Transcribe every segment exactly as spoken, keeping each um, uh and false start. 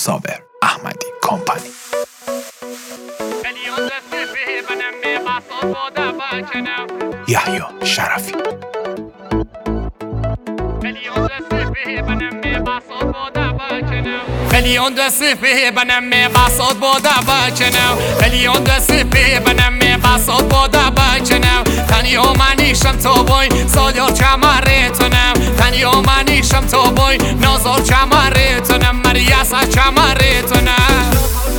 صابر احمدی کمپانی. یحیی شرفی. میلیون دستی فی بنم می بسات بوده بچنم میلیون دستی فی بنم می بسات بوده بچنم تنیو منیشم تو بوی سالیار چمریتونم تنیو منیشم تو بوی نازار چمریتونم مریاسا چمریتونم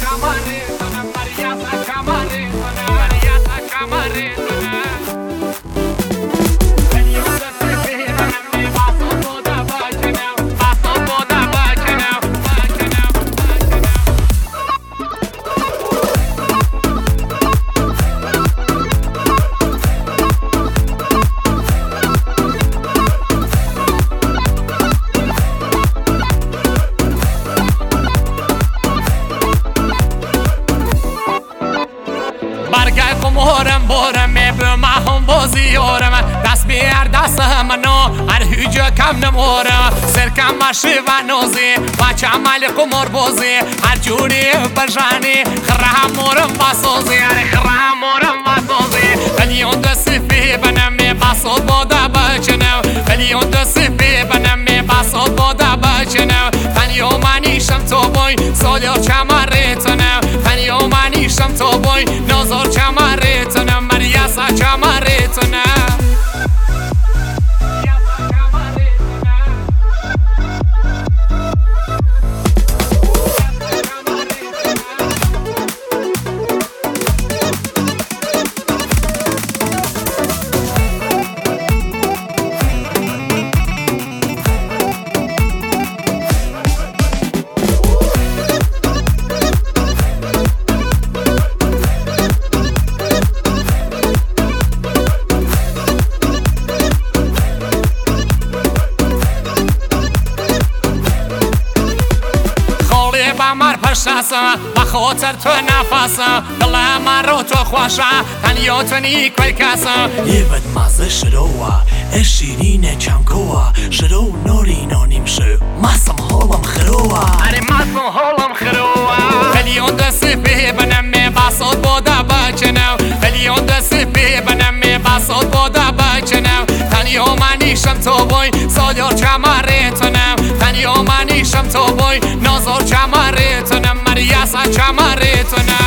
برگه کمورم بورم میبرم هم بازیارم دست بیار دست منو هر هیجا کم نمورم سرکم مشی و نوزی بچه عمل کمور بازی هر جوری بجانی خرهم مورم بسازی خرهم مورم بسازی میلیون دستی فی بنم می بسات باده بچنم میلیون دستی فی بنم می بسات باده بچنم تنیو منیشم تو بای سالیار چمریتونم تنیو منیشم تو بای نازار چمریتونم مریاسا چمریتونم مر پشتسم و خاطر تو نفسم دل من رو تو خوشه تنیا تو نیکوی کسم یه بد مزه شروع اشیرین چمکوه شروع نوری نانیم شو مستم حالم خروه اره مستم حالم خروه میلیون دستی فی بنم می بسات باده بچنم میلیون دستی فی بنم می بسات باده بچنم تنیا منیشم تو بای سالیار چمریتونم تنیا منیشم تو بای نازار چمریتونم مریاسا چمریتونم